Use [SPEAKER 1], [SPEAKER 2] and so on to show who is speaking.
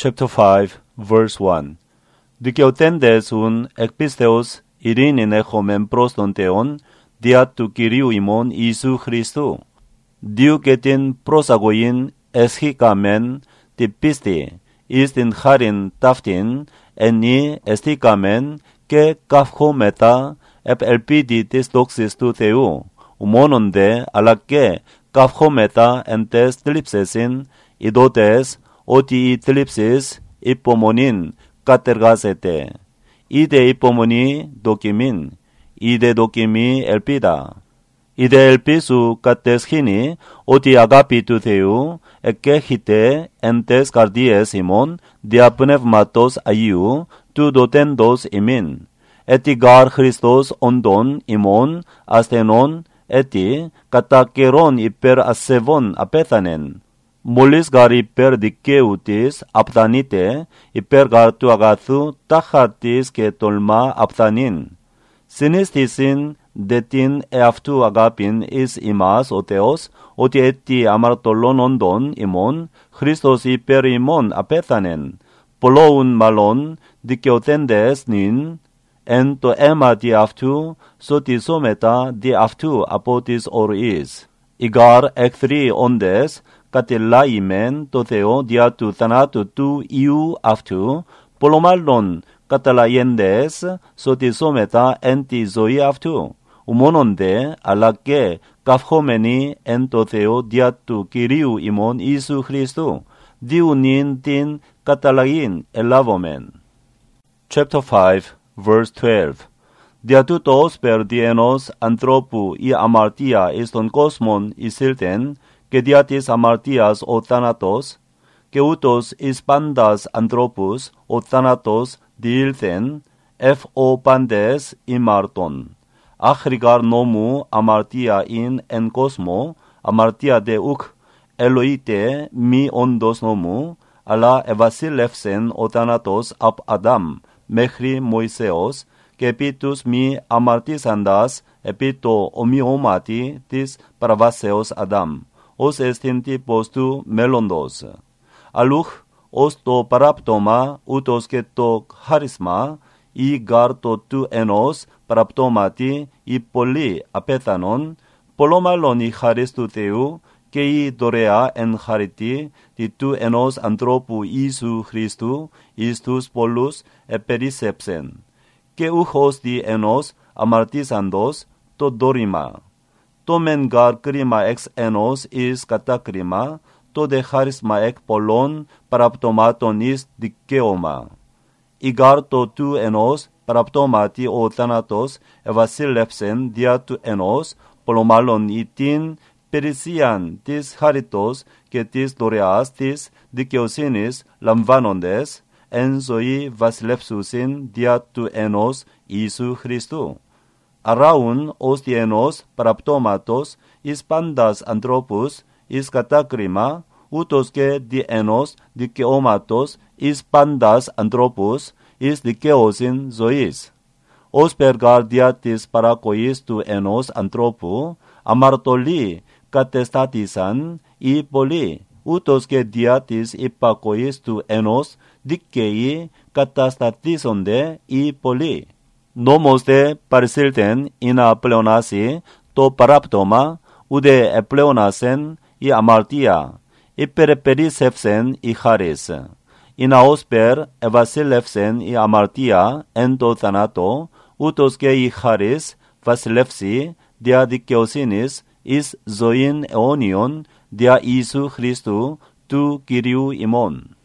[SPEAKER 1] chapter 5, verse 1. Δικαιοτέντες ουν εκπίστεως ειρήνην έχομεν προς τον Θεόν, δια του Κυρίου ημών Ιησού Χριστού. Διού και την προσαγωγήν εσχήκαμεν τη πίστη, εις την χάριν ταύτην, ενή εστίκαμεν και καυχόμετα επ ελπίδη της δόξης του Θεού, μόνον δε, αλλά και καυχόμετα εν τες θλίψεσιν, ειδότες ότι η θλίψης υπομονήν κατεργάζεται. Είτε υπομονή δοκιμήν, είτε δοκιμή ελπίδα. Είτε ελπίσου κατεσχήνει ότι αγάπη του Θεού εκέχεται εν τες καρδίες ημών δια πνεύματος Αγίου του δοτέντος ημίν. Έτι γάρ Χριστός όντων ημών ασθενών έτι κατά καιρόν υπέρ ασεβών απέθανεν. Μόλις γάρ υπέρ δικαίου της απθανείται, υπέρ γάρ του αγαθού τάχα της και τολμά απθανήν. Συνίστησιν δε την εαυτού αγάπην εις ημάς ο Θεός, ότι έτι αμαρτωλών όντων ημών, Χριστός υπέρ ημών απέθανεν. Πολλόουν μάλλον δικαιοτέντες νυν, εν το αίμα δι' αυτού, σωτισόμετα δι' αυτού από τις οργής. Ηγάρ εχθροί όντες, κατελάημεν το Θεό δια του θανάτου του Υιού αυτού, πολλομάλλον καταλαγέντες σωτισόμετα εν τη ζωή αυτού. Μόνον δε, αλλά και καυχόμενοι εν το Θεό δια του Κυρίου ημών Ιησού Χριστού, διού νυν την καταλαγήν ελάβομεν. Chapter 5, verse 12. Δια τούτος περ δι' ενός ανθρώπου η αμαρτία εις τον κόσμον εισήλθεν, και δια της αμαρτίας ο θάνατος, και ούτως εις πάντας ανθρώπους ο θάνατος διήλθεν, εφ ο πάντες ημάρτων. Άχρηγαρ νόμου αμαρτία ειν εν κόσμο, αμαρτία δε ουκ ελοείται μη όντως νόμου, αλλά ευασίλευσεν ο θάνατος απ Αδάμ μέχρι Μωυσέως, και επί τους μη αμαρτήσαντας επί το ομοιώματι της παραβάσεως Αδάμ, ως εστιν τύπος του μέλλοντος. Αλλούχ, ως το παράπτωμα, ούτως και το χάρισμα, ή γάρ το του ενός παραπτώματι ή πολλοί απέθανον, πολλομάλλον η χάρις του Θεού και η δωρεά εν χαριτή τη του ενός ανθρώπου Ιησού Χριστού εις τους πολλούς επερίσσεψεν, και ούχος δι ενός αμαρτήσαντος το δώρημα. Το μεν γάρ κρίμα εξ ενός εις κατάκριμα, το δε χάρισμα εκ πολλών παραπτωμάτων εις δικαίωμα. Ηγάρ το του ενός παραπτώματι ο θάνατος ευασίλευσεν δια του ενός, πολλομάλλον ή την περισσίαν της χαριτός και της δωρεάς της δικαιοσύνης λαμβάνοντες, εν ζωή βασιλεύσουσιν δια του ενός Ιησού Χριστού. Αράουν ως δι' ενός παραπτώματος εις πάντας ανθρώπους εις κατάκριμα, ούτως και δι' ενός δικαιώματος εις πάντας ανθρώπους εις δικαιοσύν ζωής. Ως περγάρ δια της παρακοής του ενός ανθρώπου, αμαρτωλοί κατεστάτησαν οι πολλοί, ούτως και δια της υπακοής του ενός δικαιοί καταστατήσονται οι πολλοί. Νόμος δε παρισήλθεν ή να πλεονάσει το παράπτωμα, ουδε επλεονάσεν η αμαρτία, υπερπερίσσευσεν η χάρις. Ή να όσπερ ευασίλευσεν η αμαρτία εν το θανάτο, ούτως και η χάρις βασιλεύσει δια δικαιοσύνης εις ζωήν αιώνιον δια Ιησού Χριστού του Κυρίου ημών.